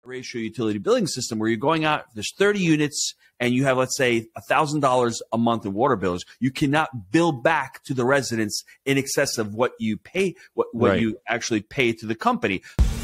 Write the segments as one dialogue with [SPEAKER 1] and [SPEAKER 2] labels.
[SPEAKER 1] ratio utility billing system where you're going out, there's 30 units and you have, let's say, $1,000 a month in water bills. You cannot bill back to the residents in excess of what you pay, what you actually pay to the company.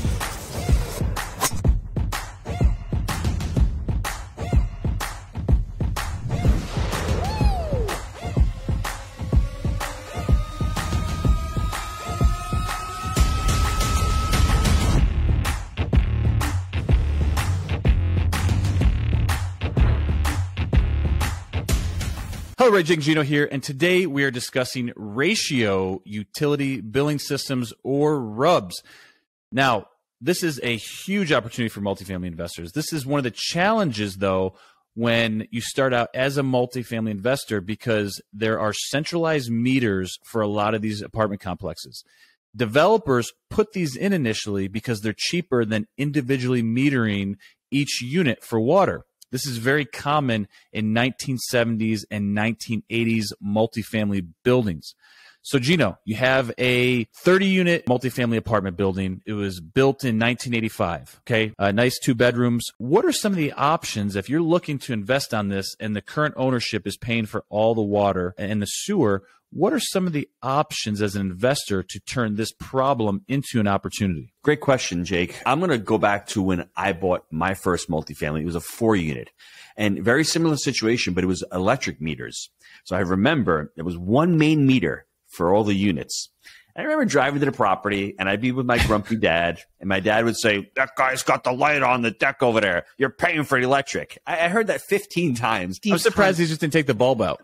[SPEAKER 2] Hello, Ray Gino here, and today we are discussing ratio utility billing systems, or RUBS. Now, this is a huge opportunity for multifamily investors. This is one of the challenges, though, when you start out as a multifamily investor, because there are centralized meters for a lot of these apartment complexes. Developers put these in initially because they're cheaper than individually metering each unit for water. This is very common in 1970s and 1980s multifamily buildings. So, Gino, you have a 30-unit multifamily apartment building. It was built in 1985, okay? Nice 2 bedrooms. What are some of the options if you're looking to invest on this and the current ownership is paying for all the water and the sewer? What are some of the options as an investor to turn this problem into an opportunity?
[SPEAKER 1] Great question, Jake. I'm going to go back to when I bought my first multifamily. It was a 4-unit and very similar situation, but it was electric meters. So I remember there was one main meter for all the units. I remember driving to the property and I'd be with my grumpy dad and my dad would say, "That guy's got the light on the deck over there. You're paying for the electric." I heard that 15 times.
[SPEAKER 2] I'm surprised he just didn't take the bulb out.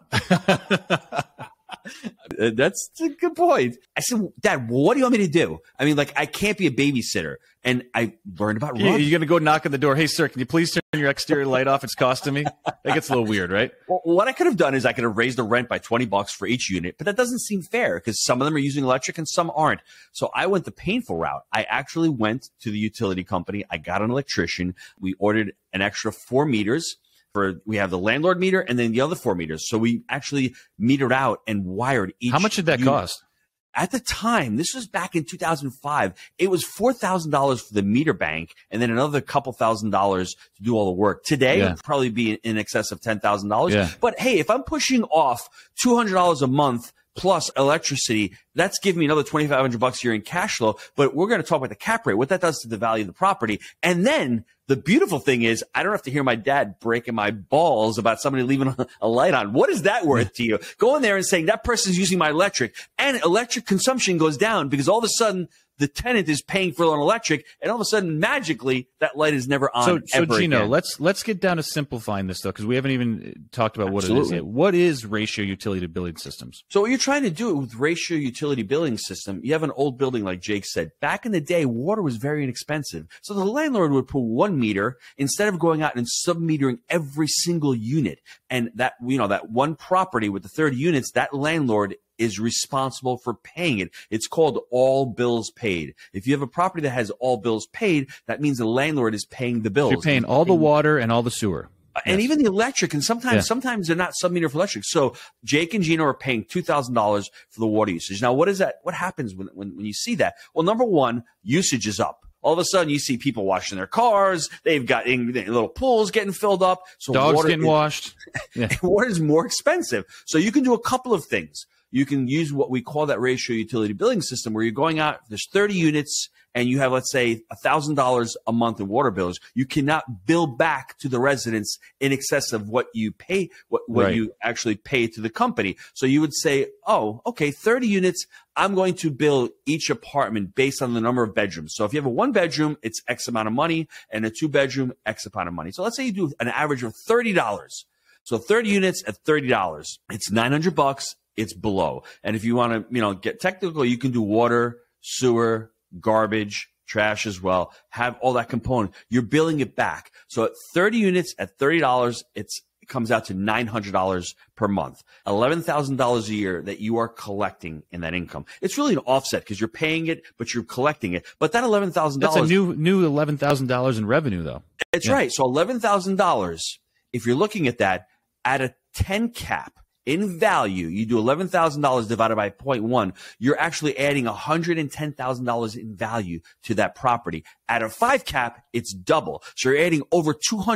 [SPEAKER 1] That's a good point. I said, "Dad, what do you want me to do? I mean, like, I can't be a babysitter." And I learned about RUBS.
[SPEAKER 2] You're going to go knock on the door. "Hey, sir, can you please turn your exterior light off? It's costing me." That gets a little weird, right?
[SPEAKER 1] Well, what I could have done is I could have raised the rent by $20 for each unit, but that doesn't seem fair because some of them are using electric and some aren't. So I went the painful route. I actually went to the utility company. I got an electrician. We ordered an extra 4 meters. We have the landlord meter and then the other 4 meters. So we actually metered out and wired each.
[SPEAKER 2] How much did that
[SPEAKER 1] unit
[SPEAKER 2] cost?
[SPEAKER 1] At the time, this was back in 2005, it was $4,000 for the meter bank and then another couple $1,000s to do all the work. Today, it would probably be in excess of $10,000.
[SPEAKER 2] Yeah.
[SPEAKER 1] But hey, if I'm pushing off $200 a month plus electricity, that's giving me another $2,500 a year in cash flow. But we're going to talk about the cap rate, what that does to the value of the property. And then the beautiful thing is I don't have to hear my dad breaking my balls about somebody leaving a light on. What is that worth to you? Go in there and saying that person's using my electric, and electric consumption goes down because all of a sudden the tenant is paying for an electric, and all of a sudden magically that light is never on.
[SPEAKER 2] So Gino,
[SPEAKER 1] again.
[SPEAKER 2] let's get down to simplifying this though, because we haven't even talked about what it is yet. What is ratio utility billing systems?
[SPEAKER 1] So what you're trying to do with ratio utility billing system, you have an old building like Jake said. Back in the day, water was very inexpensive. So the landlord would put 1 meter instead of going out and sub-metering every single unit. And that, that one property with the 30 units, that landlord is responsible for paying it. It's called all bills paid. If you have a property that has all bills paid, that means the landlord is paying the bills.
[SPEAKER 2] So you're paying all the water and all the sewer.
[SPEAKER 1] And even the electric, and sometimes they're not sub-meter for electric. So Jake and Gino are paying $2,000 for the water usage. Now, what is that? What happens when you see that? Well, number one, usage is up. All of a sudden, you see people washing their cars. They've got little pools getting filled up. So
[SPEAKER 2] dogs getting washed.
[SPEAKER 1] Water is more expensive. So you can do a couple of things. You can use what we call that ratio utility billing system where you're going out, there's 30 units and you have, let's say, $1,000 a month in water bills. You cannot bill back to the residents in excess of what you pay, what you actually pay to the company. So you would say, oh, okay, 30 units. I'm going to bill each apartment based on the number of bedrooms. So if you have a 1-bedroom, it's X amount of money, and a 2-bedroom, X amount of money. So let's say you do an average of $30. So 30 units at $30, it's $900. It's below. And if you want to, get technical, you can do water, sewer, garbage, trash as well. Have all that component. You're billing it back. So at 30 units at $30, it comes out to $900 per month, $11,000 a year that you are collecting in that income. It's really an offset because you're paying it, but you're collecting it. But that $11,000.
[SPEAKER 2] That's a new $11,000 in revenue though.
[SPEAKER 1] That's right. So $11,000, if you're looking at that at a 10 cap, in value, you do $11,000 divided by 0.1, you're actually adding $110,000 in value to that property. At a 5 cap, it's double. So you're adding over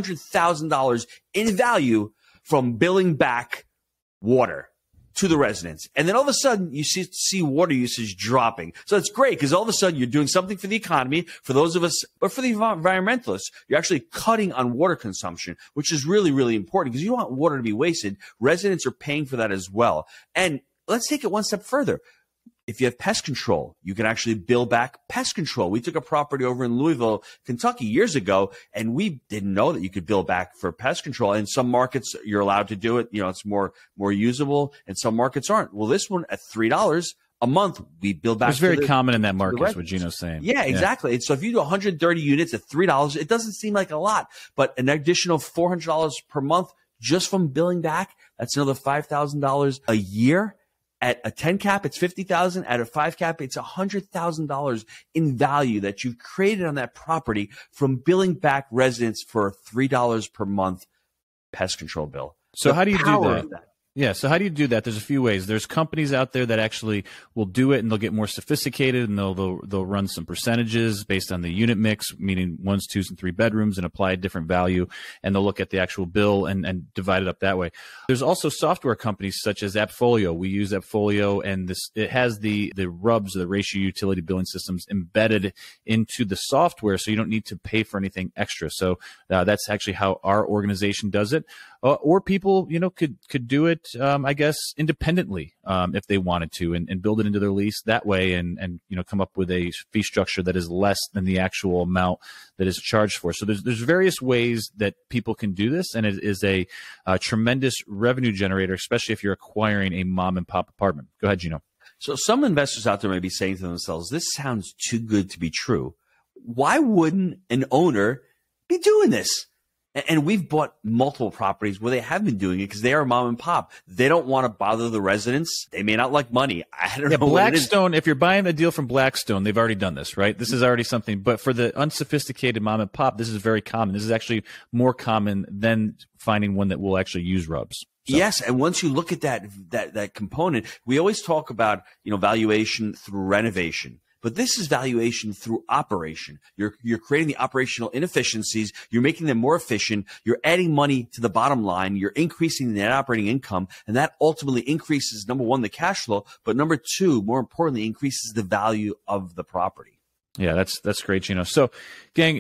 [SPEAKER 1] $200,000 in value from billing back water to the residents. And then all of a sudden you see water usage dropping. So it's great because all of a sudden you're doing something for the economy, for those of us, but for the environmentalists, you're actually cutting on water consumption, which is really, really important because you don't want water to be wasted. Residents are paying for that as well. And let's take it one step further. If you have pest control, you can actually bill back pest control. We took a property over in Louisville, Kentucky years ago, and we didn't know that you could bill back for pest control. In some markets, you're allowed to do it. You know, it's more usable, and some markets aren't. Well, this one at $3 a month, we bill back.
[SPEAKER 2] It's very common in that market, is what Gino's saying.
[SPEAKER 1] Yeah, exactly. And so if you do 130 units at $3, it doesn't seem like a lot, but an additional $400 per month just from billing back, that's another $5,000 a year. At a 10 cap, it's $50,000. At a 5 cap, it's $100,000 in value that you've created on that property from billing back residents for a $3 per month pest control bill.
[SPEAKER 2] So how do you do that? Yeah. So how do you do that? There's a few ways. There's companies out there that actually will do it, and they'll get more sophisticated, and they'll run some percentages based on the unit mix, meaning 1s, 2s, and 3 bedrooms, and apply a different value, and they'll look at the actual bill and divide it up that way. There's also software companies such as AppFolio. We use AppFolio, and it has the RUBS, the ratio utility billing systems, embedded into the software, so you don't need to pay for anything extra. So that's actually how our organization does it. Or people, could do it, I guess, independently if they wanted to, and build it into their lease that way, and come up with a fee structure that is less than the actual amount that is charged for. So there's various ways that people can do this, and it is a tremendous revenue generator, especially if you're acquiring a mom and pop apartment. Go ahead, Gino.
[SPEAKER 1] So some investors out there may be saying to themselves, "This sounds too good to be true. Why wouldn't an owner be doing this?" And we've bought multiple properties where they have been doing it because they are mom and pop. They don't want to bother the residents. They may not like money. I don't know.
[SPEAKER 2] Blackstone, if you're buying a deal from Blackstone, they've already done this, right? This is already something. But for the unsophisticated mom and pop, this is very common. This is actually more common than finding one that will actually use RUBS. So.
[SPEAKER 1] Yes, and once you look at that component, we always talk about valuation through renovation. But this is valuation through operation. You're creating the operational inefficiencies. You're making them more efficient. You're adding money to the bottom line. You're increasing the net operating income. And that ultimately increases, number one, the cash flow. But number two, more importantly, increases the value of the property.
[SPEAKER 2] Yeah, that's great, Gino. So, gang,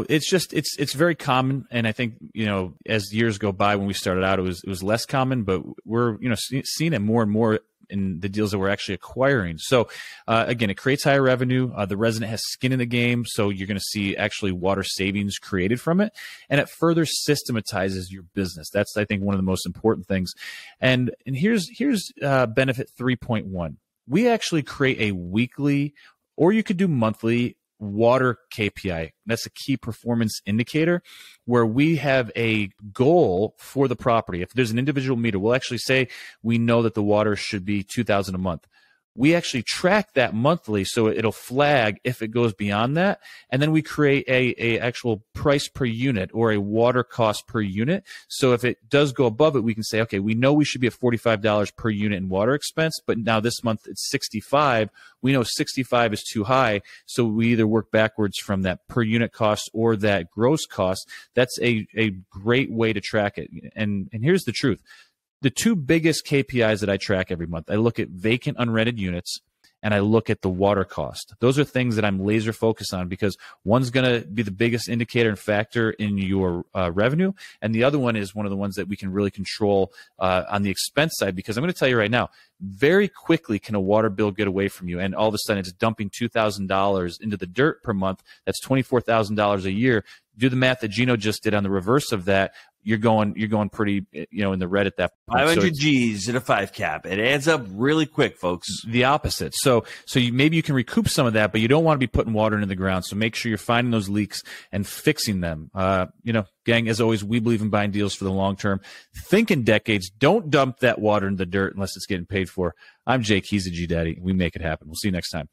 [SPEAKER 2] it's very common, and I think as years go by, when we started out, it was less common, but we're seeing it more and more in the deals that we're actually acquiring. So, again, it creates higher revenue. The resident has skin in the game, so you're going to see actually water savings created from it, and it further systematizes your business. That's, I think, one of the most important things. And here's benefit 3.1. We actually create a weekly, or you could do monthly, water KPI. That's a key performance indicator where we have a goal for the property. If there's an individual meter, we'll actually say we know that the water should be $2,000 a month. We actually track that monthly, so it'll flag if it goes beyond that, and then we create a actual price per unit or a water cost per unit. So if it does go above it, we can say, okay, we know we should be at $45 per unit in water expense, but now this month it's $65. We know $65 is too high, so we either work backwards from that per unit cost or that gross cost. That's a great way to track it. And here's the truth. The two biggest KPIs that I track every month, I look at vacant unrented units and I look at the water cost. Those are things that I'm laser focused on because one's going to be the biggest indicator and factor in your revenue. And the other one is one of the ones that we can really control on the expense side, because I'm going to tell you right now, very quickly can a water bill get away from you. And all of a sudden it's dumping $2,000 into the dirt per month. That's $24,000 a year. Do the math that Gino just did on the reverse of that. You're going pretty, in the red at that point.
[SPEAKER 1] 500 G's in a 5 cap. It adds up really quick, folks.
[SPEAKER 2] The opposite. So maybe you can recoup some of that, but you don't want to be putting water into the ground. So make sure you're finding those leaks and fixing them. Gang, as always, we believe in buying deals for the long term. Think in decades. Don't dump that water in the dirt unless it's getting paid for. I'm Jake. He's a G Daddy. We make it happen. We'll see you next time.